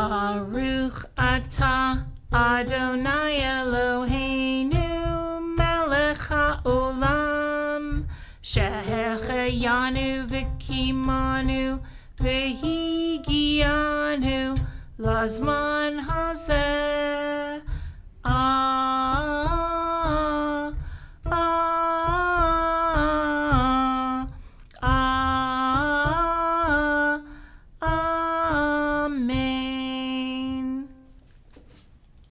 Baruch atah Adonai Eloheinu melech haolam shehecheyanu v'kimanu v'higianu lazman hazeh.